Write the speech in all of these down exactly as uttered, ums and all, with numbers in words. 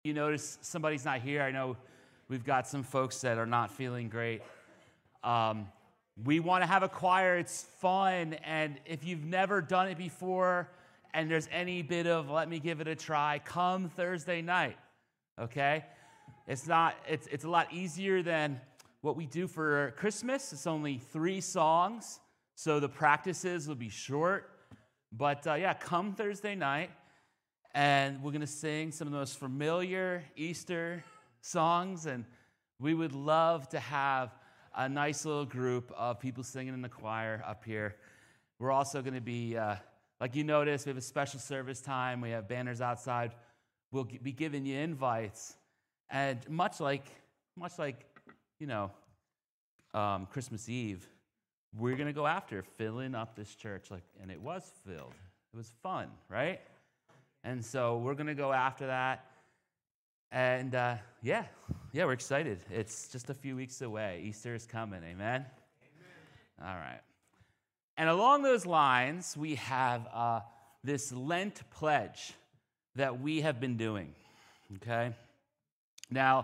You notice somebody's not here. I know we've got some folks that are not feeling great. Um, we want to have a choir. It's fun. And if you've never done it before and there's any bit of let me give it a try, come Thursday night, okay? It's not. It's, it's a lot easier than what we do for Christmas. It's only three songs, so the practices will be short. But uh, yeah, come Thursday night. And we're going to sing some of the most familiar Easter songs, and we would love to have a nice little group of people singing in the choir up here. We're also going to be, uh, like you noticed, we have a special service time. We have banners outside. We'll be giving you invites, and much like, much like, you know, um, Christmas Eve, we're going to go after filling up this church, like, and it was filled. It was fun, right? And so we're going to go after that. And uh, yeah, yeah, we're excited. It's just a few weeks away. Easter is coming, amen? Amen. All right. And along those lines, we have uh, this Lent pledge that we have been doing, okay? Now,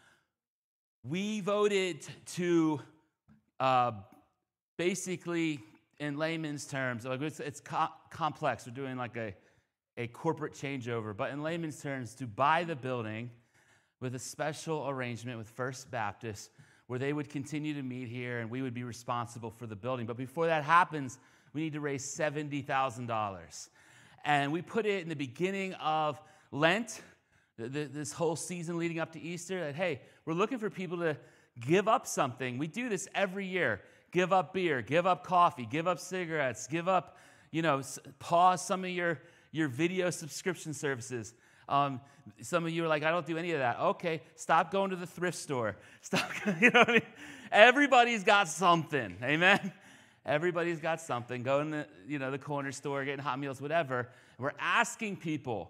we voted to uh, basically, in layman's terms, like it's, it's co- complex. We're doing like a a corporate changeover, but in layman's terms, to buy the building with a special arrangement with First Baptist where they would continue to meet here and we would be responsible for the building. But before that happens, we need to raise seventy thousand dollars. And we put it in the beginning of Lent, th- th- this whole season leading up to Easter, that, hey, we're looking for people to give up something. We do this every year. Give up beer, give up coffee, give up cigarettes, give up, you know, pause some of your your video subscription services. Um, some of you are like, I don't do any of that. Okay, stop going to the thrift store. Stop, you know what I mean? Everybody's got something, amen? Everybody's got something. Go in the, you know, the corner store, getting hot meals, whatever. We're asking people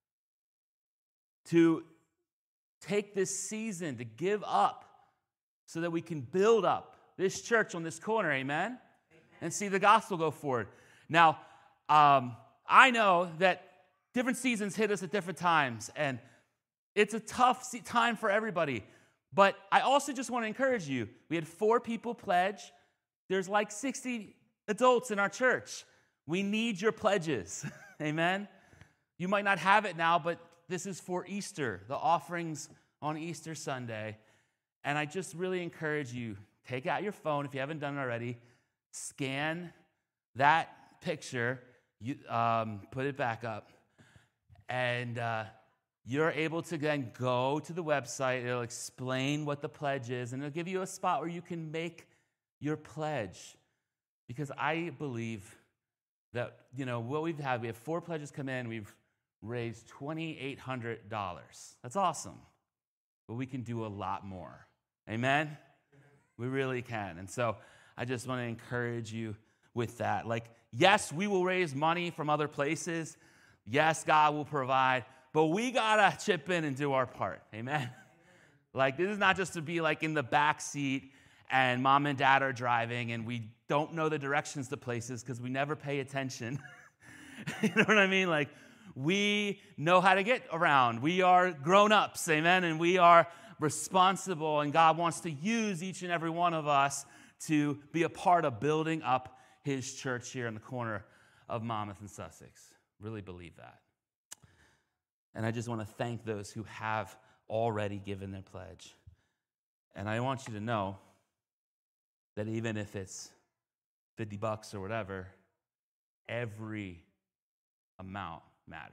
to take this season to give up so that we can build up this church on this corner, amen? Amen. And see the gospel go forward. Now, um, I know that different seasons hit us at different times, and it's a tough time for everybody. But I also just want to encourage you. We had four people pledge. There's like sixty adults in our church. We need your pledges. Amen? You might not have it now, but this is for Easter, the offerings on Easter Sunday. And I just really encourage you, take out your phone if you haven't done it already, scan that picture, You, um, put it back up, and uh, you're able to then go to the website. It'll explain what the pledge is, and it'll give you a spot where you can make your pledge. Because I believe that, you know, what we've had, we have four pledges come in. We've raised two thousand eight hundred dollars. That's awesome. But we can do a lot more. Amen? Amen? We really can. And so I just want to encourage you with that. Like, yes, we will raise money from other places. Yes, God will provide. But we got to chip in and do our part. Amen? Amen? Like, this is not just to be like in the back seat and mom and dad are driving and we don't know the directions to places because we never pay attention. You know what I mean? Like, we know how to get around. We are grown-ups, amen? And we are responsible, and God wants to use each and every one of us to be a part of building up his church here in the corner of Monmouth and Sussex. Really believe that. And I just want to thank those who have already given their pledge. And I want you to know that even if it's fifty bucks or whatever, every amount matters.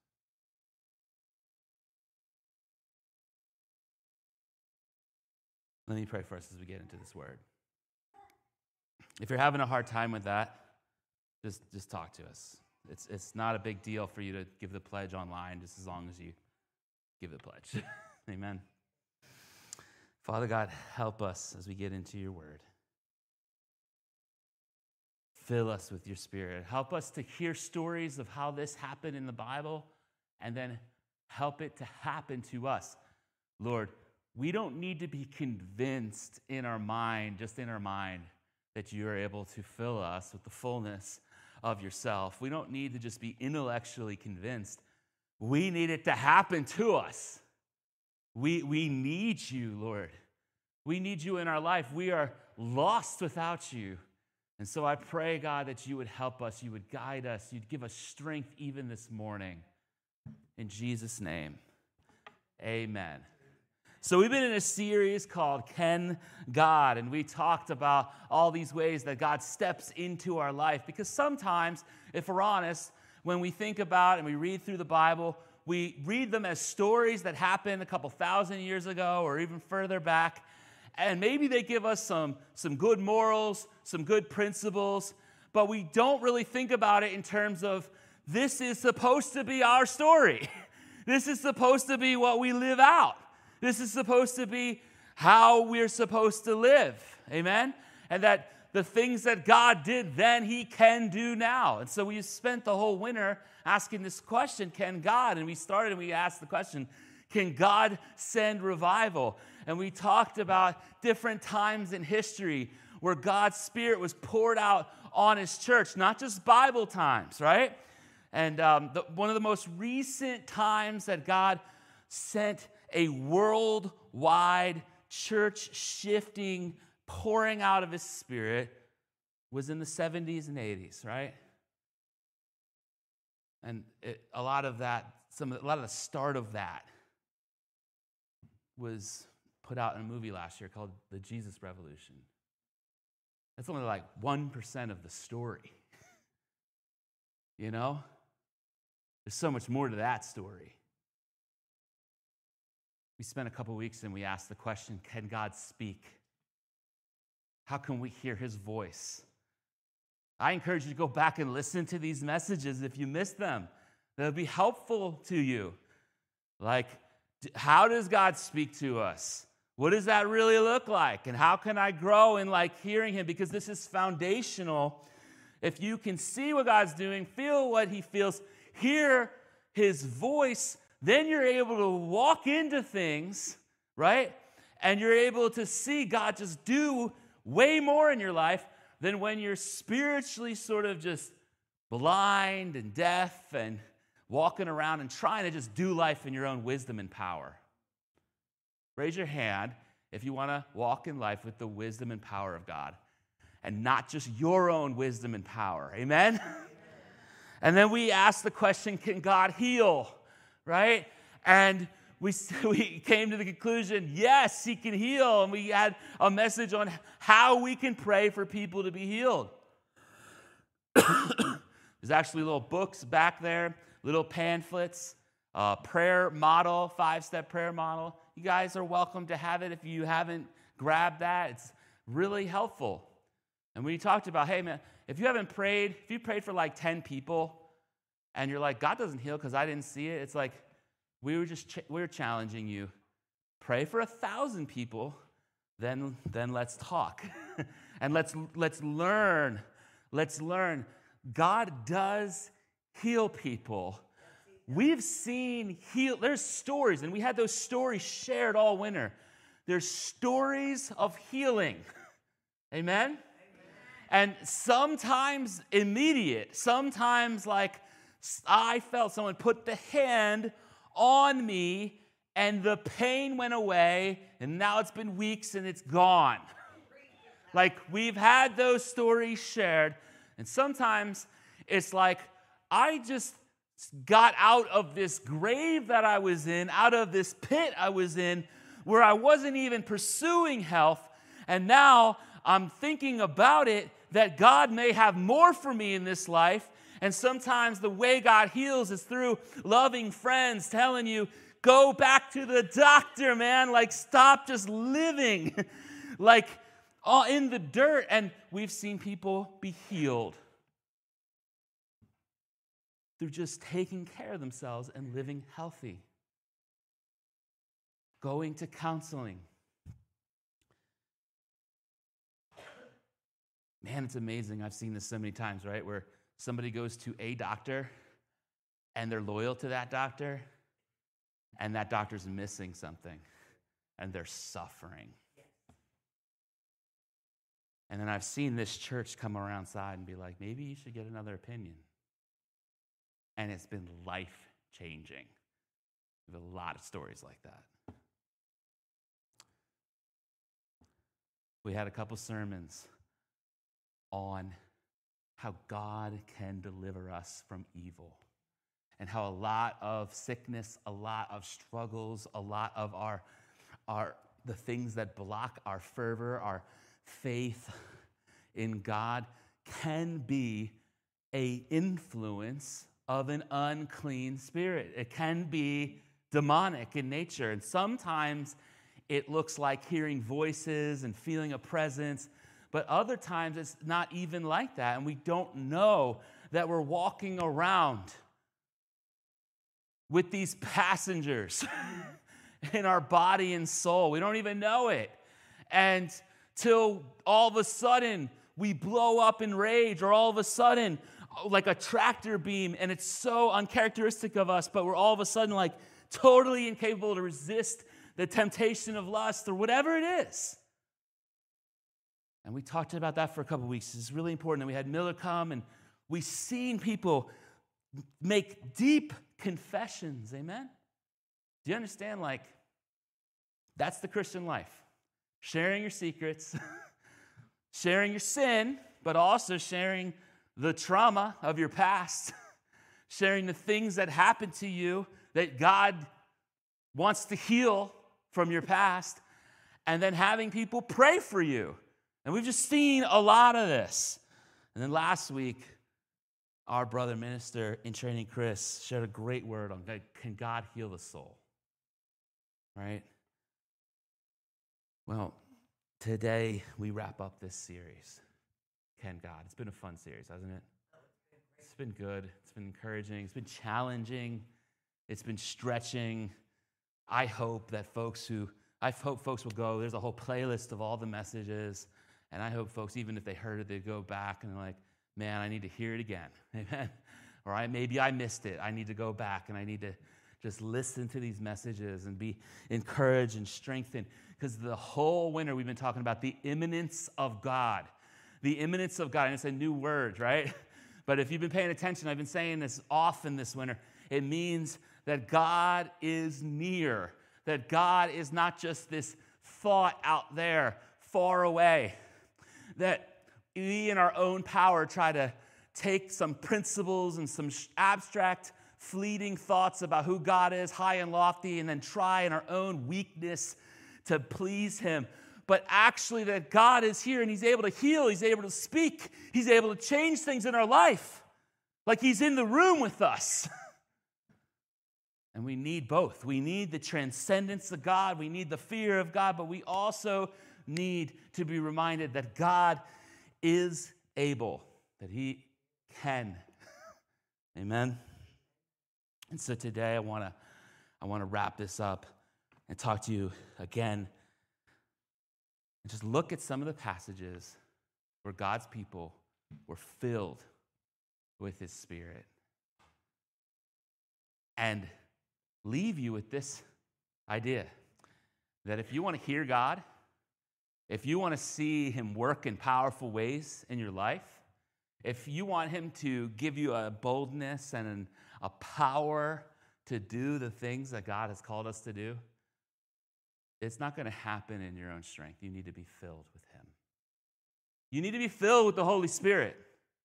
Let me pray for us as we get into this word. If you're having a hard time with that, just, just talk to us. It's, it's not a big deal for you to give the pledge online, just as long as you give the pledge. Amen. Father God, help us as we get into your word. Fill us with your spirit. Help us to hear stories of how this happened in the Bible, and then help it to happen to us. Lord, we don't need to be convinced in our mind, just in our mind, that you are able to fill us with the fullness of yourself. We don't need to just be intellectually convinced. We need it to happen to us. We, we need you, Lord. We need you in our life. We are lost without you. And so I pray, God, that you would help us, you would guide us, you'd give us strength even this morning. In Jesus' name, amen. So we've been in a series called Can God? And we talked about all these ways that God steps into our life. Because sometimes, if we're honest, when we think about and we read through the Bible, we read them as stories that happened a couple thousand years ago or even further back. And maybe they give us some, some good morals, some good principles, but we don't really think about it in terms of this is supposed to be our story. This is supposed to be what we live out. This is supposed to be how we're supposed to live. Amen? And that the things that God did then, he can do now. And so we spent the whole winter asking this question, can God? And we started and we asked the question, can God send revival? And we talked about different times in history where God's Spirit was poured out on his church, not just Bible times, right? And um, the, one of the most recent times that God sent a worldwide church-shifting pouring out of his Spirit was in the seventies and eighties, right? And it, a lot of that, some, a lot of the start of that was put out in a movie last year called The Jesus Revolution. That's only like one percent of the story. You know? There's so much more to that story. We spent a couple weeks and we asked the question, can God speak? How can we hear his voice? I encourage you to go back and listen to these messages if you missed them. They'll be helpful to you. Like, how does God speak to us? What does that really look like? And how can I grow in like hearing him? Because this is foundational. If you can see what God's doing, feel what he feels, hear his voice, then you're able to walk into things, right? And you're able to see God just do way more in your life than when you're spiritually sort of just blind and deaf and walking around and trying to just do life in your own wisdom and power. Raise your hand if you want to walk in life with the wisdom and power of God and not just your own wisdom and power. Amen? Amen. And then we asked the question, can God heal? Right? And we, we came to the conclusion, yes, he can heal. And we had a message on how we can pray for people to be healed. There's actually little books back there, little pamphlets, uh, prayer model, five-step prayer model. You guys are welcome to have it if you haven't grabbed that. It's really helpful. And we talked about, hey, man, if you haven't prayed, if you prayed for like ten people, and you're like, God doesn't heal because I didn't see it, it's like, we were just, ch- we were challenging you. Pray for a thousand people, then, then let's talk. And let's, let's learn, let's learn. God does heal people. We've seen heal, there's stories, and we had those stories shared all winter. There's stories of healing. Amen? Amen? And sometimes immediate, sometimes like I felt someone put the hand on me and the pain went away, and now it's been weeks and it's gone. Like we've had those stories shared, and sometimes it's like I just got out of this grave that I was in, out of this pit I was in, where I wasn't even pursuing health, and now I'm thinking about it, that God may have more for me in this life, and sometimes the way God heals is through loving friends telling you, go back to the doctor, man, like stop just living, like all in the dirt, and we've seen people be healed through just taking care of themselves and living healthy. Going to counseling. Man, it's amazing. I've seen this so many times, right? Where somebody goes to a doctor and they're loyal to that doctor, and that doctor's missing something and they're suffering. And then I've seen this church come around side and be like, maybe you should get another opinion. And it's been life-changing. We have a lot of stories like that. we had a couple sermons on how God can deliver us from evil and how a lot of sickness, a lot of struggles, a lot of our, our the things that block our fervor, our faith in God can be an influence of an unclean spirit. It can be demonic in nature. And sometimes it looks like hearing voices and feeling a presence, but other times it's not even like that. And we don't know that we're walking around with these passengers in our body and soul. We don't even know it. And till all of a sudden we blow up in rage, or all of a sudden like a tractor beam, and it's so uncharacteristic of us, but we're all of a sudden like totally incapable to resist the temptation of lust or whatever it is. And we talked about that for a couple weeks. It's really important. And we had Miller come, and we've seen people make deep confessions. Amen? Do you understand? Like, that's the Christian life. Sharing your secrets, sharing your sin, but also sharing the trauma of your past, sharing the things that happened to you that God wants to heal from your past, and then having people pray for you. And we've just seen a lot of this. And then last week, our brother minister in training, Chris, shared a great word on, can God heal the soul? Right? Well, today we wrap up this series, Can God? It's been a fun series, hasn't it? It's been good. It's been encouraging. It's been challenging. It's been stretching. I hope that folks who, I hope folks will go, there's a whole playlist of all the messages, and I hope folks, even if they heard it, they go back and they're like, man, I need to hear it again. Amen. Or I, maybe I missed it. I need to go back and I need to just listen to these messages and be encouraged and strengthened. Because the whole winter we've been talking about the immanence of God. The immanence of God. And it's a new word, right? But if you've been paying attention, I've been saying this often this winter. It means that God is near. That God is not just this thought out there, far away. That we in our own power try to take some principles and some abstract, fleeting thoughts about who God is, high and lofty, and then try in our own weakness to please him. But actually that God is here and he's able to heal, he's able to speak, he's able to change things in our life. Like he's in the room with us. And we need both. We need the transcendence of God, we need the fear of God, but we also need to be reminded that God is able, that he can. Amen? And so today I want to I want to wrap this up and talk to you again and just look at some of the passages where God's people were filled with his Spirit and leave you with this idea that if you want to hear God, if you want to see him work in powerful ways in your life, if you want him to give you a boldness and an, a power to do the things that God has called us to do, it's not going to happen in your own strength. You need to be filled with him. You need to be filled with the Holy Spirit.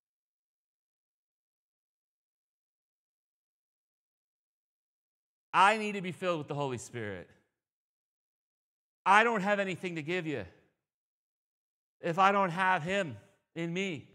I need to be filled with the Holy Spirit. I don't have anything to give you if I don't have him in me.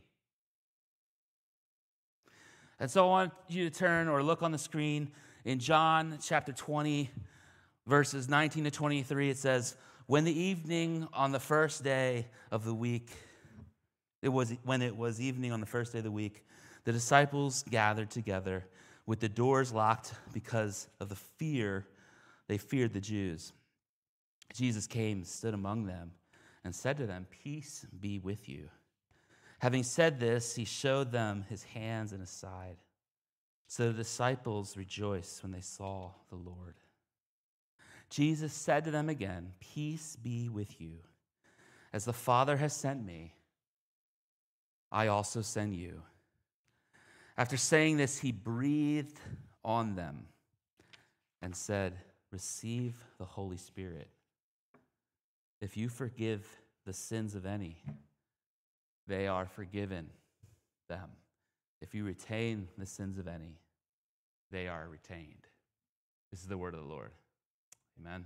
And so I want you to turn or look on the screen in John chapter twenty, verses nineteen to twenty-three. It says, when the evening on the first day of the week, it was when it was evening on the first day of the week, the disciples gathered together with the doors locked because of the fear they feared the Jews. Jesus came, stood among them, and said to them, peace be with you. Having said this, he showed them his hands and his side. So the disciples rejoiced when they saw the Lord. Jesus said to them again, peace be with you. As the Father has sent me, I also send you. After saying this, he breathed on them and said, receive the Holy Spirit. If you forgive the sins of any, they are forgiven them. If you retain the sins of any, they are retained. This is the word of the Lord. Amen.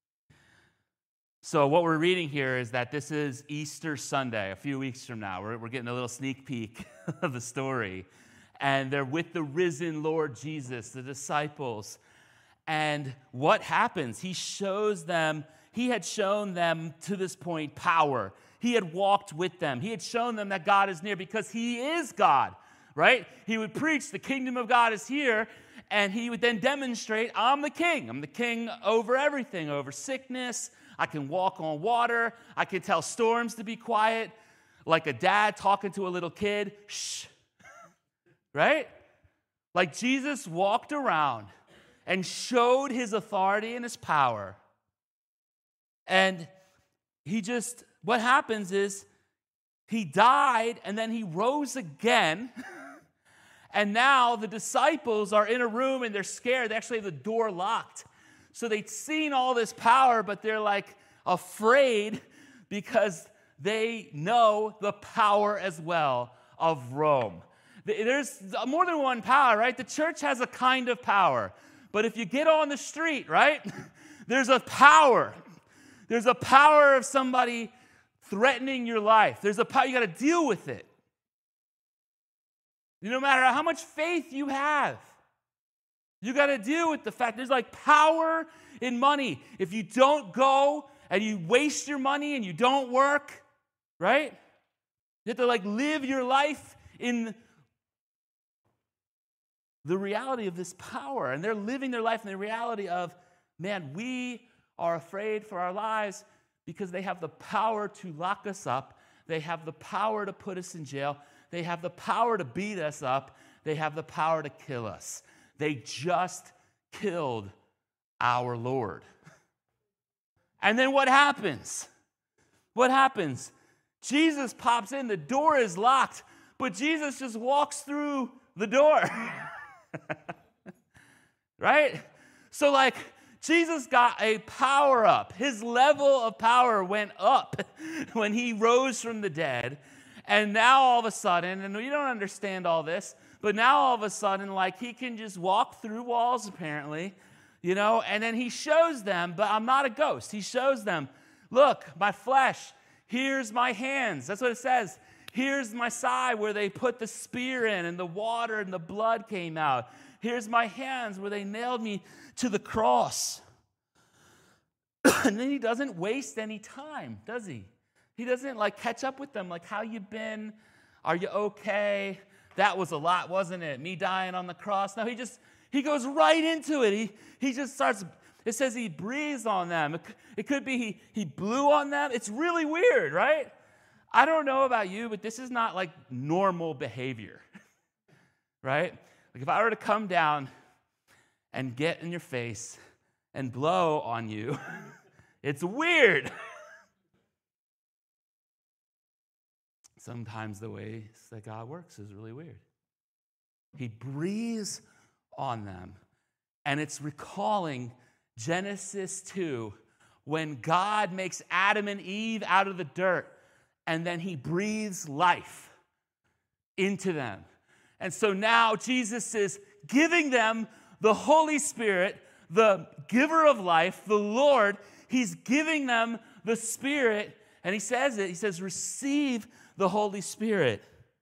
So what we're reading here is that this is Easter Sunday, a few weeks from now. We're, we're getting a little sneak peek of the story. And they're with the risen Lord Jesus, the disciples. And what happens? He shows them, he had shown them to this point power. He had walked with them. He had shown them that God is near because he is God, right? He would preach, the kingdom of God is here, and he would then demonstrate, I'm the king. I'm the king over everything, over sickness. I can walk on water. I can tell storms to be quiet, like a dad talking to a little kid. Shh, right? Like Jesus walked around and showed his authority and his power. And he just, what happens is he died and then he rose again. And now the disciples are in a room and they're scared. They actually have the door locked. So they'd seen all this power, but they're like afraid because they know the power as well of Rome. There's more than one power, right? The church has a kind of power. But if you get on the street, right, there's a power. There's a power of somebody threatening your life. There's a power. You got to deal with it. No matter how much faith you have, you got to deal with the fact there's like power in money. If you don't go and you waste your money and you don't work, right? You have to like live your life in the reality of this power. And they're living their life in the reality of, man, we are afraid for our lives because they have the power to lock us up. They have the power to put us in jail. They have the power to beat us up. They have the power to kill us. They just killed our Lord. And then what happens? What happens? Jesus pops in. The door is locked, but Jesus just walks through the door. Right? So like Jesus got a power up. His level of power went up when he rose from the dead. And now all of a sudden, and we don't understand all this, but now all of a sudden, like he can just walk through walls apparently, you know, and then he shows them, but I'm not a ghost. He shows them, look, my flesh, here's my hands. That's what it says. Here's my side where they put the spear in and the water and the blood came out. Here's my hands where they nailed me to the cross. And then he doesn't waste any time, does he? He doesn't like catch up with them, like, how you been? Are you okay? That was a lot, wasn't it? Me dying on the cross. No, he just, he goes right into it. He, he just starts, it says he breathes on them. It, it could be he, he blew on them. It's really weird, right? I don't know about you, but this is not like normal behavior, right? Like if I were to come down and get in your face and blow on you, it's weird. Sometimes the way that God works is really weird. He breathes on them, and it's recalling Genesis two, when God makes Adam and Eve out of the dirt, and then he breathes life into them. And so now Jesus is giving them the Holy Spirit, the giver of life, the Lord. He's giving them the Spirit, and he says it. He says, receive the Holy Spirit.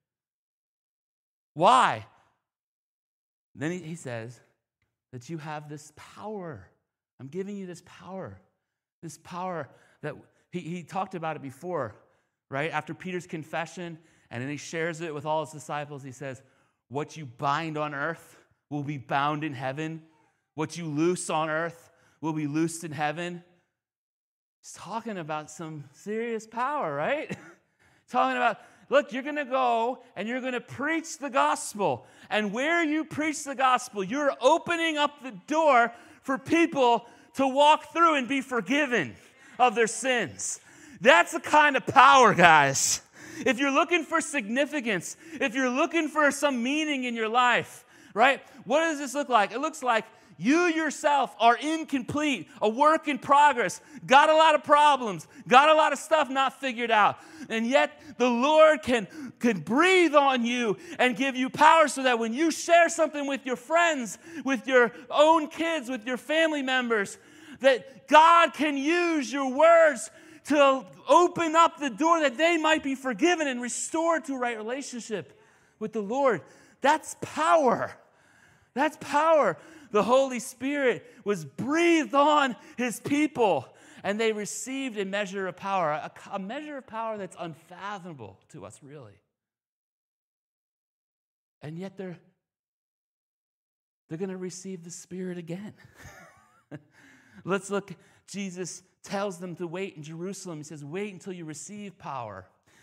Why? Then he, he says that you have this power. I'm giving you this power. This power that he, he talked about it before, right? After Peter's confession, and then he shares it with all his disciples. He says, what you bind on earth will be bound in heaven. What you loose on earth will be loosed in heaven. He's talking about some serious power, right? Talking about, look, you're going to go and you're going to preach the gospel. And where you preach the gospel, you're opening up the door for people to walk through and be forgiven of their sins. That's the kind of power, guys. If you're looking for significance, if you're looking for some meaning in your life, right? What does this look like? It looks like you yourself are incomplete, a work in progress, got a lot of problems, got a lot of stuff not figured out. And yet the Lord can, can breathe on you and give you power so that when you share something with your friends, with your own kids, with your family members, that God can use your words to open up the door that they might be forgiven and restored to a right relationship with the Lord. That's power. That's power. The Holy Spirit was breathed on his people, and they received a measure of power, a, a measure of power that's unfathomable to us, really. And yet they're, they're going to receive the Spirit again. Let's look. Jesus tells them to wait in Jerusalem. He says, wait until you receive power.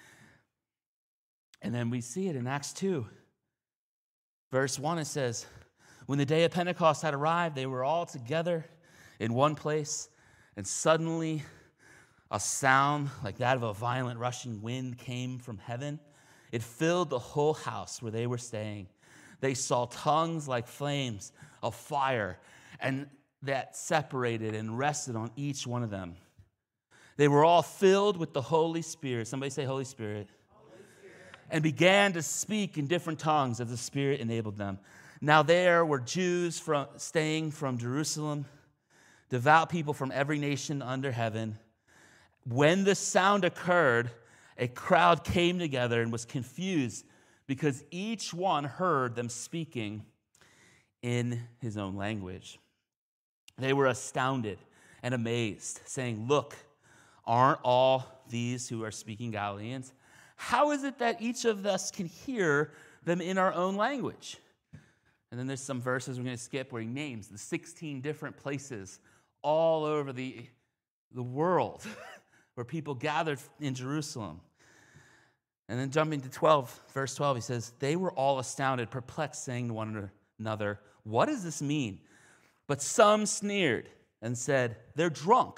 And then we see it in Acts two. Verse one, it says, when the day of Pentecost had arrived, they were all together in one place, and suddenly a sound like that of a violent rushing wind came from heaven. It filled the whole house where they were staying. They saw tongues like flames of fire, and that separated and rested on each one of them. They were all filled with the Holy Spirit. Somebody say Holy Spirit. Holy Spirit. And began to speak in different tongues as the Spirit enabled them. Now there were Jews from, staying from Jerusalem, devout people from every nation under heaven. When the sound occurred, a crowd came together and was confused because each one heard them speaking in his own language. They were astounded and amazed, saying, look, aren't all these who are speaking Galileans? How is it that each of us can hear them in our own language? And then there's some verses we're going to skip where he names the sixteen different places all over the, the world where people gathered in Jerusalem. And then jumping to twelve, verse twelve, he says, they were all astounded, perplexed, saying to one another, what does this mean? But some sneered and said, they're drunk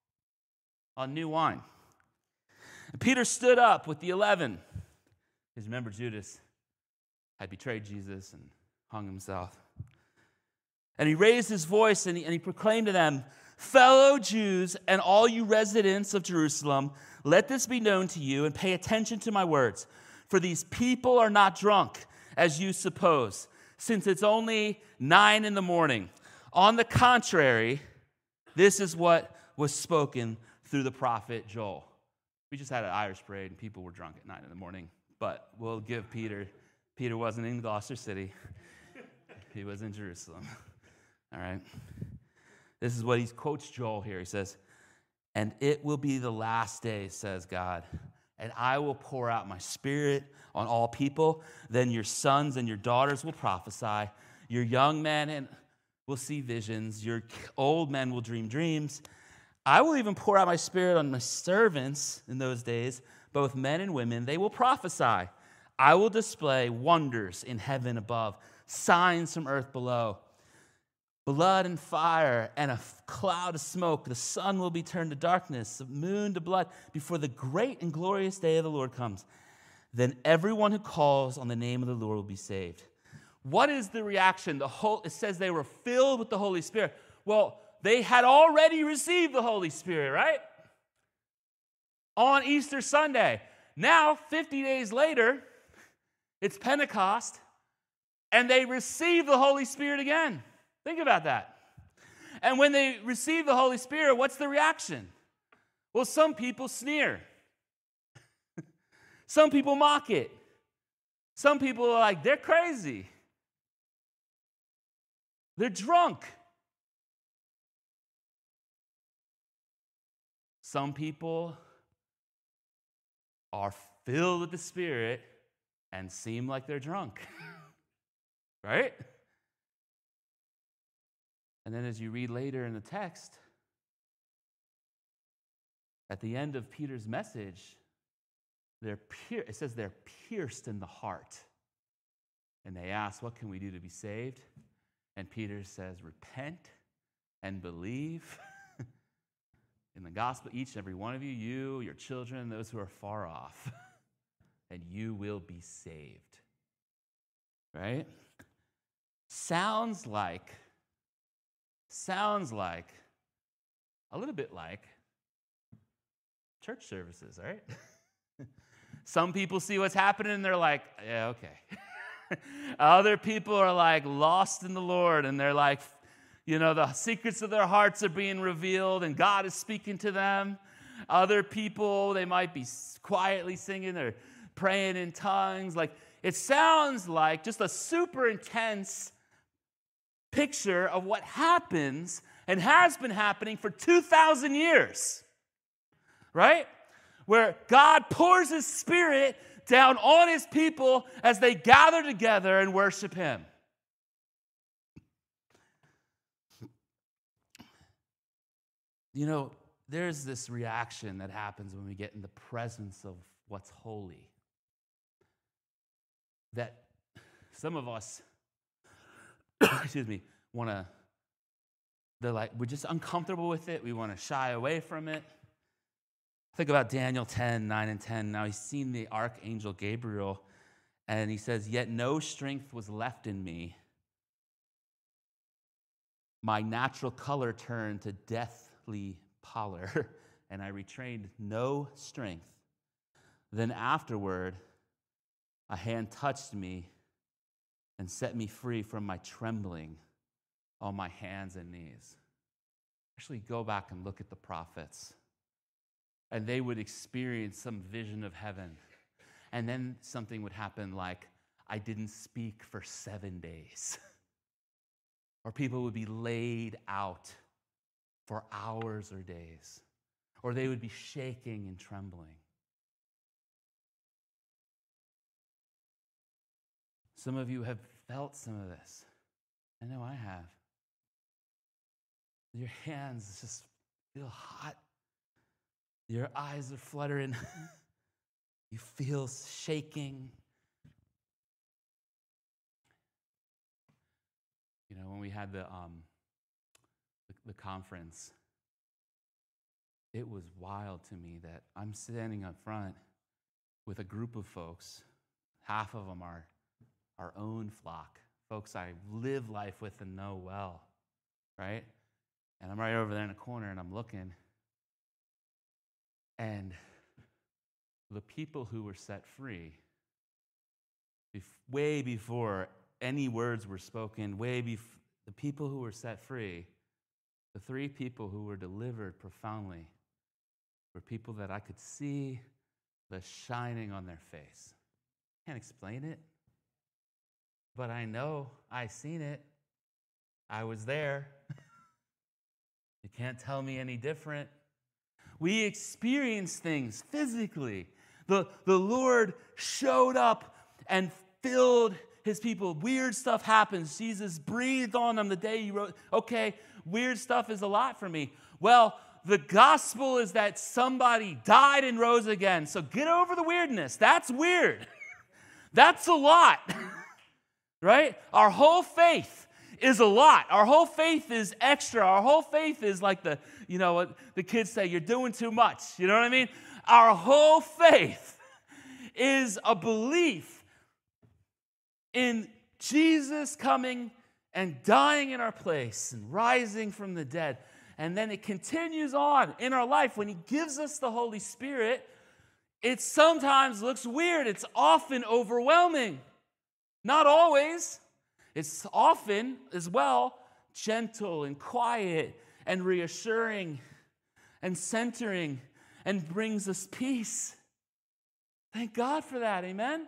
on new wine. And Peter stood up with the eleven. Because remember, Judas had betrayed Jesus and hung himself. And he raised his voice and he, and he proclaimed to them, fellow Jews and all you residents of Jerusalem, let this be known to you and pay attention to my words. For these people are not drunk, as you suppose, since it's only nine in the morning. On the contrary, this is what was spoken through the prophet Joel. We just had an Irish parade and people were drunk at nine in the morning. But we'll give Peter, Peter wasn't in Gloucester City. He was in Jerusalem. All right. This is what he quotes Joel here. He says, and it will be the last day, says God, and I will pour out my spirit on all people. Then your sons and your daughters will prophesy. Your young men and will see visions. Your old men will dream dreams. I will even pour out my spirit on my servants in those days, both men and women. They will prophesy. I will display wonders in heaven above, signs from earth below, blood and fire and a cloud of smoke. The sun will be turned to darkness, the moon to blood, before the great and glorious day of the Lord comes. Then everyone who calls on the name of the Lord will be saved. What is the reaction? The whole, it says they were filled with the Holy Spirit. Well, they had already received the Holy Spirit, right? On Easter Sunday. Now, fifty days later, it's Pentecost, and they receive the Holy Spirit again. Think about that. And when they receive the Holy Spirit, what's the reaction? Well, some people sneer. Some people mock it. Some people are like, they're crazy. They're drunk. Some people are filled with the Spirit and seem like they're drunk. Right? And then as you read later in the text, at the end of Peter's message, they're pier- it says they're pierced in the heart. And they ask, what can we do to be saved? And Peter says, repent and believe in the gospel, each and every one of you, you, your children, those who are far off, and you will be saved. Right? Sounds like sounds like, a little bit like, church services, right? Some people see what's happening and they're like, yeah, okay. Other people are like lost in the Lord and they're like, you know, the secrets of their hearts are being revealed and God is speaking to them. Other people, they might be quietly singing or praying in tongues. Like, it sounds like just a super intense picture of what happens and has been happening for two thousand years, right? Where God pours his Spirit down on his people as they gather together and worship him. You know, there's this reaction that happens when we get in the presence of what's holy. That some of us, excuse me, want to, they're like, we're just uncomfortable with it. We want to shy away from it. Think about Daniel ten, nine and ten. Now he's seen the archangel Gabriel, and he says, yet no strength was left in me. My natural color turned to deathly pallor, and I retained no strength. Then afterward, a hand touched me and set me free from my trembling on my hands and knees. Actually, go back and look at the prophets. And they would experience some vision of heaven. And then something would happen like, I didn't speak for seven days. Or people would be laid out for hours or days. Or they would be shaking and trembling. Some of you have felt some of this. I know I have. Your hands just feel hot. Your eyes are fluttering. You feel shaking. You know, when we had the, um, the the conference, it was wild to me that I'm standing up front with a group of folks. Half of them are our own flock, folks I live life with and know well, right? And I'm right over there in a corner and I'm looking. And the people who were set free, way before any words were spoken, way before the people who were set free, the three people who were delivered profoundly were people that I could see the shining on their face. Can't explain it, but I know I seen it. I was there. You can't tell me any different. We experience things physically. The, the Lord showed up and filled his people. Weird stuff happens. Jesus breathed on them the day he wrote, okay, weird stuff is a lot for me. Well, the gospel is that somebody died and rose again. So get over the weirdness. That's weird. That's a lot. Right? Our whole faith is a lot. Our whole faith is extra. Our whole faith is like the, you know, what the kids say, you're doing too much. You know what I mean? Our whole faith is a belief in Jesus coming and dying in our place and rising from the dead. And then it continues on in our life. When he gives us the Holy Spirit, it sometimes looks weird. It's often overwhelming. Not always. It's often, as well, gentle and quiet and reassuring and centering and brings us peace. Thank God for that, amen?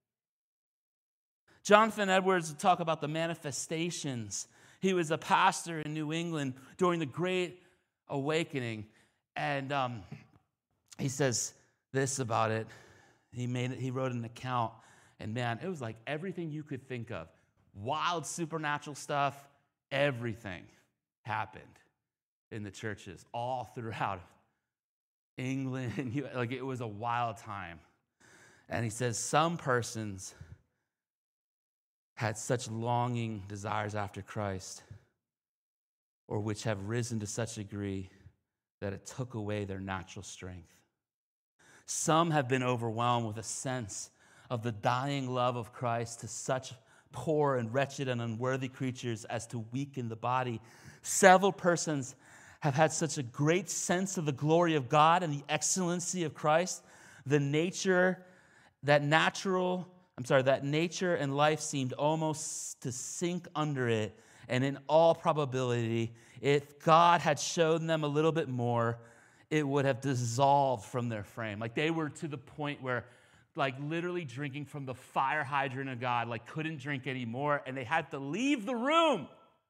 Jonathan Edwards would talk about the manifestations. He was a pastor in New England during the Great Awakening, and um, he says this about it. He made it, he wrote an account, and man, it was like everything you could think of. Wild supernatural stuff, everything happened in the churches all throughout England. Like, it was a wild time. And he says some persons had such longing desires after Christ, or which have risen to such a degree that it took away their natural strength. Some have been overwhelmed with a sense of the dying love of Christ to such poor and wretched and unworthy creatures as to weaken the body Several persons have had such a great sense of the glory of God and the excellency of Christ, the nature, that natural, I'm sorry, that nature and life seemed almost to sink under it. And in all probability, if God had shown them a little bit more, it would have dissolved from their frame. Like they were to the point where, like literally drinking from the fire hydrant of God, like couldn't drink anymore, and they had to leave the room.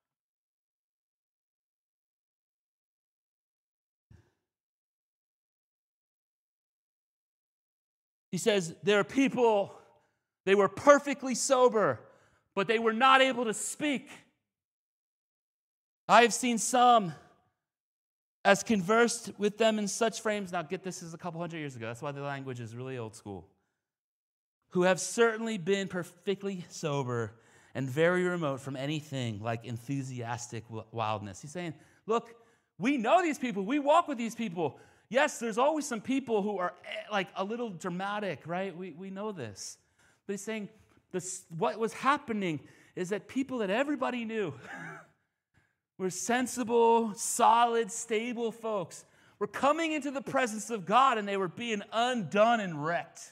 He says, there are people, they were perfectly sober, but they were not able to speak. I have seen some as conversed with them in such frames. Now get this, this is a couple hundred years ago. That's why the language is really old school. Who have certainly been perfectly sober and very remote from anything like enthusiastic wildness. He's saying, look, we know these people. We walk with these people. Yes, there's always some people who are like a little dramatic, right? We, we know this. But he's saying this, what was happening is that people that everybody knew were sensible, solid, stable folks were coming into the presence of God, and they were being undone and wrecked.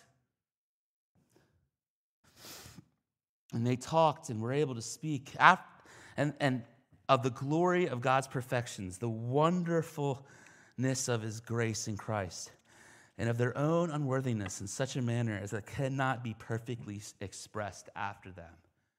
And they talked and were able to speak after, and, and of the glory of God's perfections, the wonderfulness of his grace in Christ, and of their own unworthiness in such a manner as it cannot be perfectly expressed after them.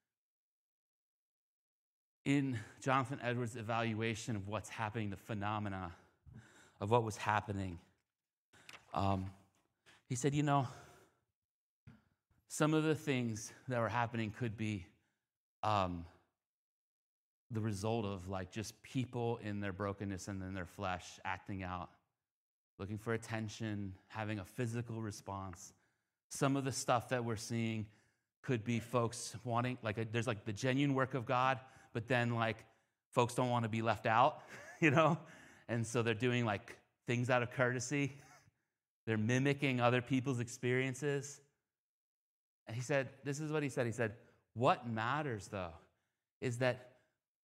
In Jonathan Edwards' evaluation of what's happening, the phenomena of what was happening, um, he said, you know, some of the things that were happening could be um, the result of like just people in their brokenness and in their flesh acting out, looking for attention, having a physical response. Some of the stuff that we're seeing could be folks wanting, like a, there's like the genuine work of God, but then like folks don't want to be left out, you know? And so they're doing like things out of courtesy. They're mimicking other people's experiences. And he said, this is what he said. He said, what matters, though, is that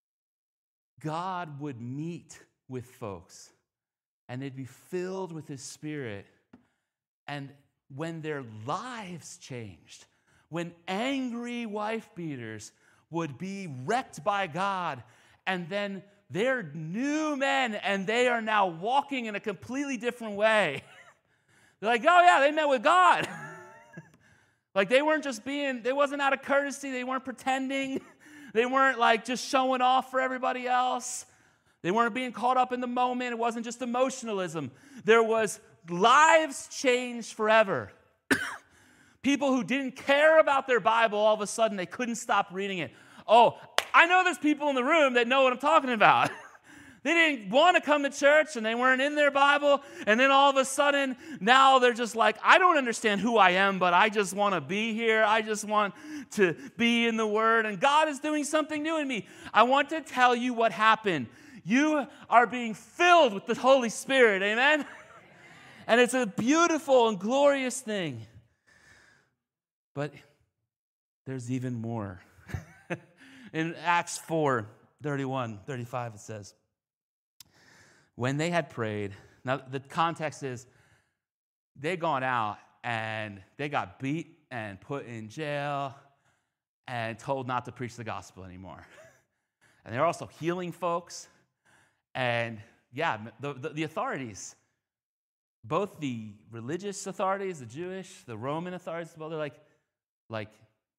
God would meet with folks, and they'd be filled with his Spirit. And when their lives changed, when angry wife beaters would be wrecked by God, and then they're new men, and they are now walking in a completely different way. They're like, oh, yeah, they met with God. Like they weren't just being, they wasn't out of courtesy. They weren't pretending. They weren't like just showing off for everybody else. They weren't being caught up in the moment. It wasn't just emotionalism. There was lives changed forever. People who didn't care about their Bible, all of a sudden they couldn't stop reading it. Oh, I know there's people in the room that know what I'm talking about. They didn't want to come to church, and they weren't in their Bible, and then all of a sudden, now they're just like, I don't understand who I am, but I just want to be here. I just want to be in the Word, and God is doing something new in me. I want to tell you what happened. You are being filled with the Holy Spirit, amen? And it's a beautiful and glorious thing. But there's even more. In Acts four, thirty-one, thirty-five, it says, when they had prayed, now the context is they'd gone out and they got beat and put in jail and told not to preach the gospel anymore. And they're also healing folks. And yeah, the, the, the authorities, both the religious authorities, the Jewish, the Roman authorities, well, they're like, like,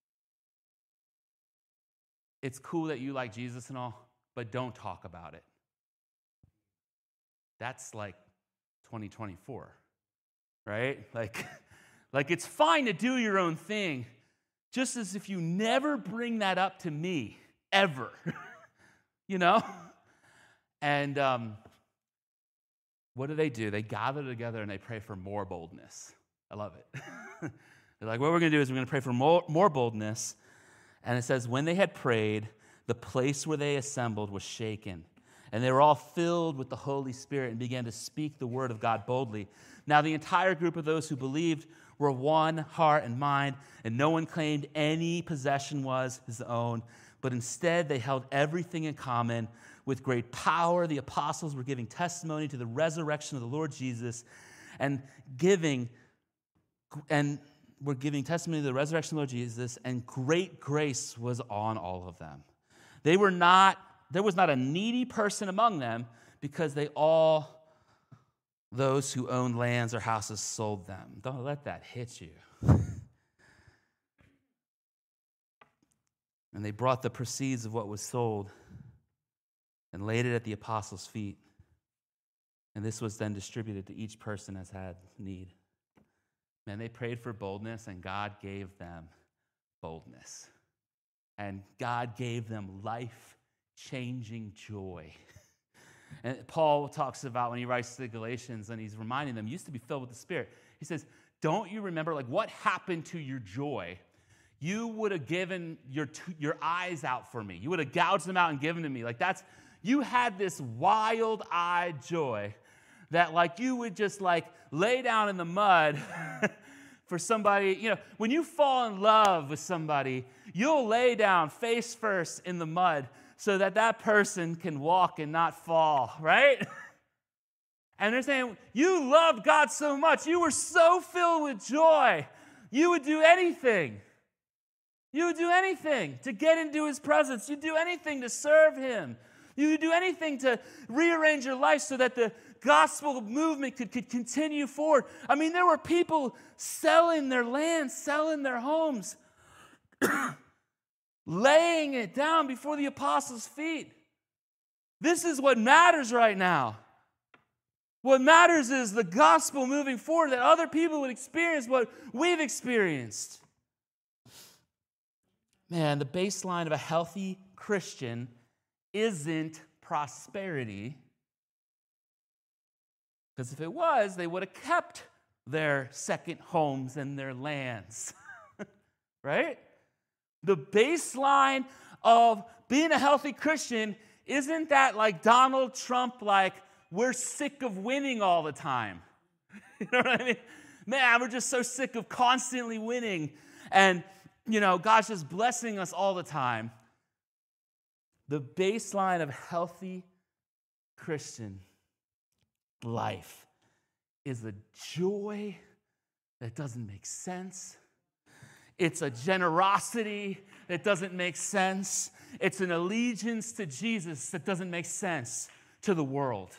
it's cool that you like Jesus and all, but don't talk about it. That's like twenty twenty-four, right? Like, like it's fine to do your own thing, just as if you never bring that up to me, ever, you know? And um, what do they do? They gather together and they pray for more boldness. I love it. They're like, what we're going to do is we're going to pray for more, more boldness. And it says, when they had prayed, the place where they assembled was shaken. And they were all filled with the Holy Spirit and began to speak the word of God boldly. Now the entire group of those who believed were one heart and mind, and no one claimed any possession was his own, but instead they held everything in common. with great power, the apostles were giving testimony to the resurrection of the Lord Jesus and giving and were giving testimony to the resurrection of the Lord Jesus, and great grace was on all of them. They were not, there was not a needy person among them, because they all, those who owned lands or houses, sold them. Don't let that hit you. And they brought the proceeds of what was sold and laid it at the apostles' feet. And this was then distributed to each person as had need. Man, they prayed for boldness, and God gave them boldness. And God gave them life-changing joy. And Paul talks about when he writes to the Galatians, and he's reminding them, you used to be filled with the Spirit. He says, don't you remember, like, what happened to your joy? You would have given your, t- your eyes out for me. You would have gouged them out and given to me. Like, that's, you had this wild-eyed joy that, like, you would just, like, lay down in the mud for somebody. You know, when you fall in love with somebody, you'll lay down face first in the mud so that that person can walk and not fall, right? And they're saying, you loved God so much. You were so filled with joy. You would do anything. You would do anything to get into his presence. You'd do anything to serve him. You would do anything to rearrange your life so that the gospel movement could, could continue forward. I mean, there were people selling their land, selling their homes, laying it down before the apostles' feet. This is what matters right now. What matters is the gospel moving forward, that other people would experience what we've experienced. Man, the baseline of a healthy Christian isn't prosperity. Because if it was, they would have kept their second homes and their lands. Right? The baseline of being a healthy Christian isn't that like Donald Trump, like, we're sick of winning all the time. You know what I mean? Man, we're just so sick of constantly winning. And, you know, God's just blessing us all the time. The baseline of healthy Christian life is a joy that doesn't make sense. It's a generosity that doesn't make sense. It's an allegiance to Jesus that doesn't make sense to the world.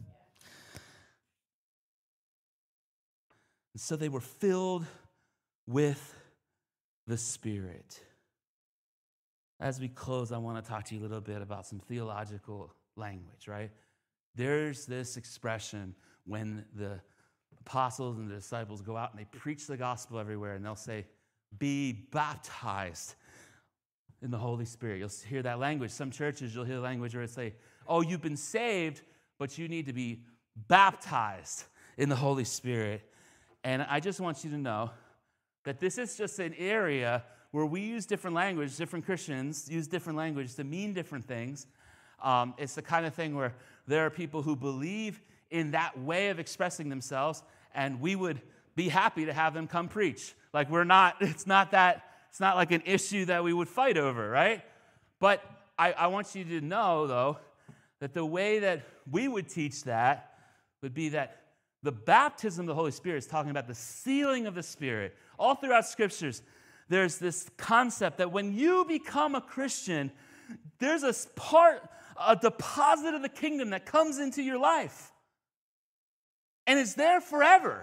And so they were filled with the Spirit. As we close, I want to talk to you a little bit about some theological language, right? There's this expression when the apostles and the disciples go out and they preach the gospel everywhere, and they'll say, be baptized in the Holy Spirit. You'll hear that language. Some churches, you'll hear language where it say, oh, you've been saved, but you need to be baptized in the Holy Spirit. And I just want you to know that this is just an area where we use different language, different Christians use different language to mean different things. Um, it's the kind of thing where there are people who believe in that way of expressing themselves, and we would be happy to have them come preach. Like, we're not, it's not that, it's not like an issue that we would fight over, right? But I, I want you to know, though, that the way that we would teach that would be that the baptism of the Holy Spirit is talking about the sealing of the Spirit. All throughout Scriptures, there's this concept that when you become a Christian, there's a part, a deposit of the kingdom that comes into your life. And it's there forever.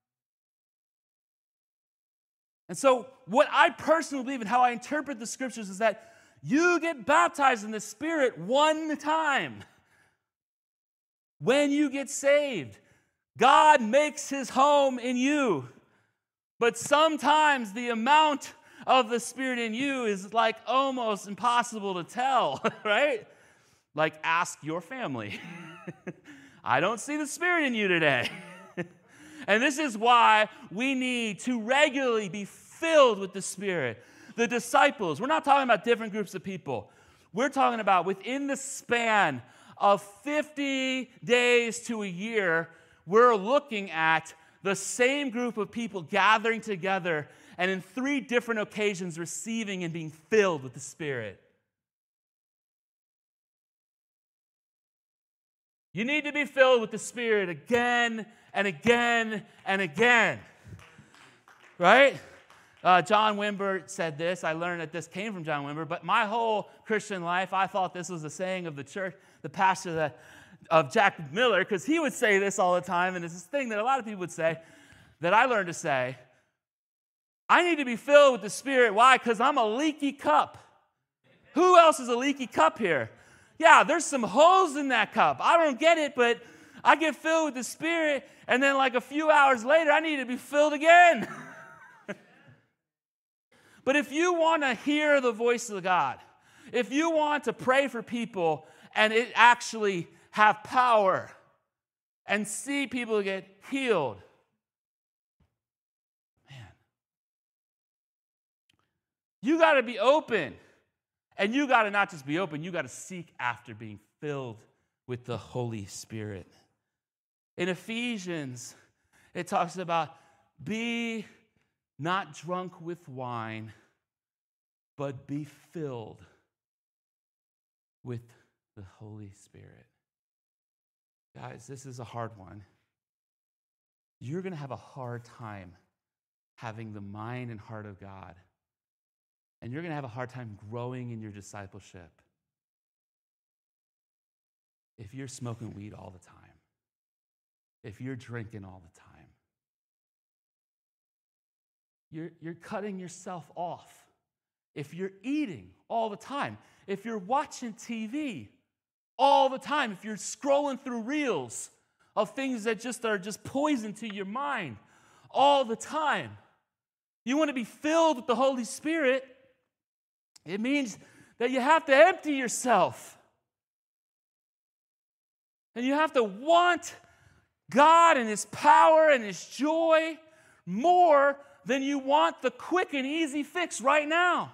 And so what I personally believe and how I interpret the Scriptures is that you get baptized in the Spirit one time. When you get saved, God makes his home in you. But sometimes the amount of the Spirit in you is like almost impossible to tell, right? Like, ask your family. I don't see the Spirit in you today. And this is why we need to regularly be filled with the Spirit. The disciples, we're not talking about different groups of people. We're talking about within the span of fifty days to a year, we're looking at the same group of people gathering together and in three different occasions receiving and being filled with the Spirit. You need to be filled with the Spirit again and again and again. Right? Uh, John Wimber said this. I learned that this came from John Wimber. But my whole Christian life, I thought this was a saying of the church, the pastor that, of Jack Miller, because he would say this all the time. And it's this thing that a lot of people would say that I learned to say. I need to be filled with the Spirit. Why? Because I'm a leaky cup. Who else is a leaky cup here? Yeah, there's some holes in that cup. I don't get it, but I get filled with the Spirit, and then like a few hours later, I need to be filled again. But if you want to hear the voice of God, if you want to pray for people and it actually have power and see people get healed, man, you got to be open. And you got to not just be open, you got to seek after being filled with the Holy Spirit. In Ephesians, it talks about be not drunk with wine, but be filled with the Holy Spirit. Guys, this is a hard one. You're going to have a hard time having the mind and heart of God. And you're going to have a hard time growing in your discipleship if you're smoking weed all the time, if you're drinking all the time. You're, you're cutting yourself off. If you're eating all the time, if you're watching T V all the time, if you're scrolling through reels of things that just are just poison to your mind all the time, you want to be filled with the Holy Spirit. It means that you have to empty yourself. And you have to want God and His power and His joy more than you want the quick and easy fix right now.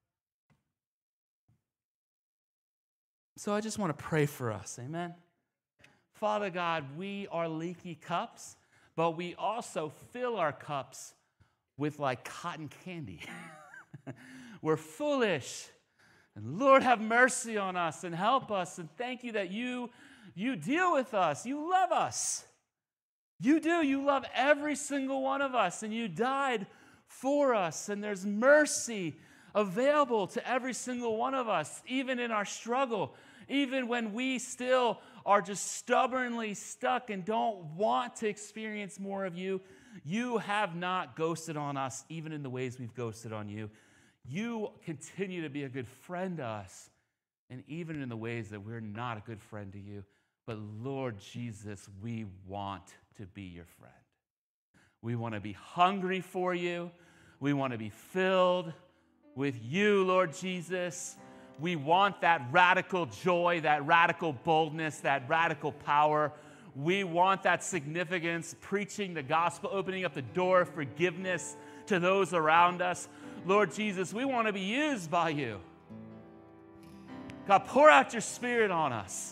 So I just want to pray for us. Amen. Father God, we are leaky cups, but we also fill our cups with like cotton candy. We're foolish. And Lord, have mercy on us and help us. And thank you that you, you deal with us. You love us. You do. You love every single one of us. And you died for us. And there's mercy available to every single one of us, even in our struggle, even when we still are just stubbornly stuck and don't want to experience more of you. You have not ghosted on us, even in the ways we've ghosted on you. You continue to be a good friend to us, and even in the ways that we're not a good friend to you. But Lord Jesus, we want to be your friend. We want to be hungry for you. We want to be filled with you, Lord Jesus. We want that radical joy, that radical boldness, that radical power. We want that significance, preaching the gospel, opening up the door of forgiveness to those around us. Lord Jesus, we want to be used by you. God, pour out your Spirit on us.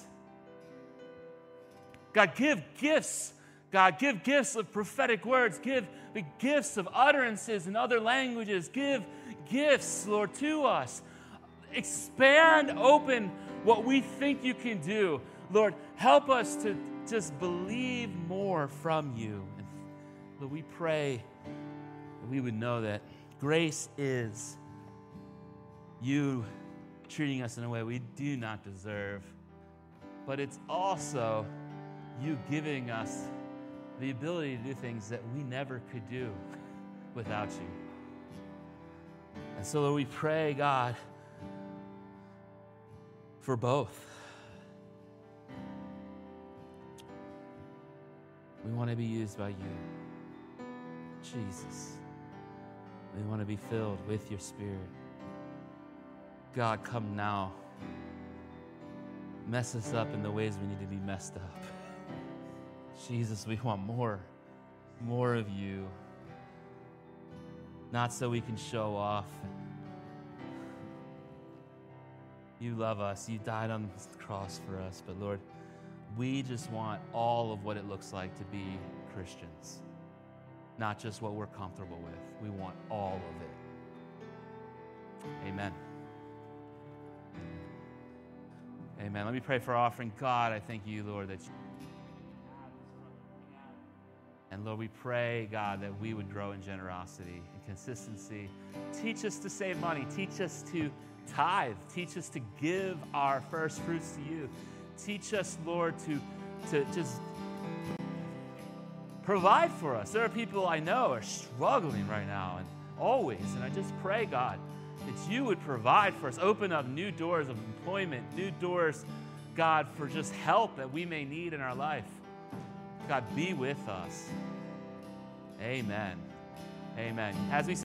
God, give gifts. God, give gifts of prophetic words. Give the gifts of utterances in other languages. Give gifts, Lord, to us. Expand open what we think you can do. Lord, help us to just believe more from you. And Lord, we pray that we would know that grace is you treating us in a way we do not deserve, but it's also you giving us the ability to do things that we never could do without you. And so, Lord, we pray, God, for both. We want to be used by you, Jesus. We want to be filled with your Spirit. God, come now. Mess us up in the ways we need to be messed up. Jesus, we want more, more of you. Not so we can show off. You love us. You died on the cross for us. But Lord, we just want all of what it looks like to be Christians. Not just what we're comfortable with. We want all of it. Amen. Amen. Let me pray for our offering. God, I thank you, Lord, that you and Lord, we pray, God, that we would grow in generosity and consistency. Teach us to save money. Teach us to tithe. Teach us to give our first fruits to you. Teach us, Lord, to, to just provide for us. There are people I know are struggling right now and always, and I just pray, God, that you would provide for us. Open up new doors of employment, new doors, God, for just help that we may need in our life. God, be with us. Amen. Amen. As we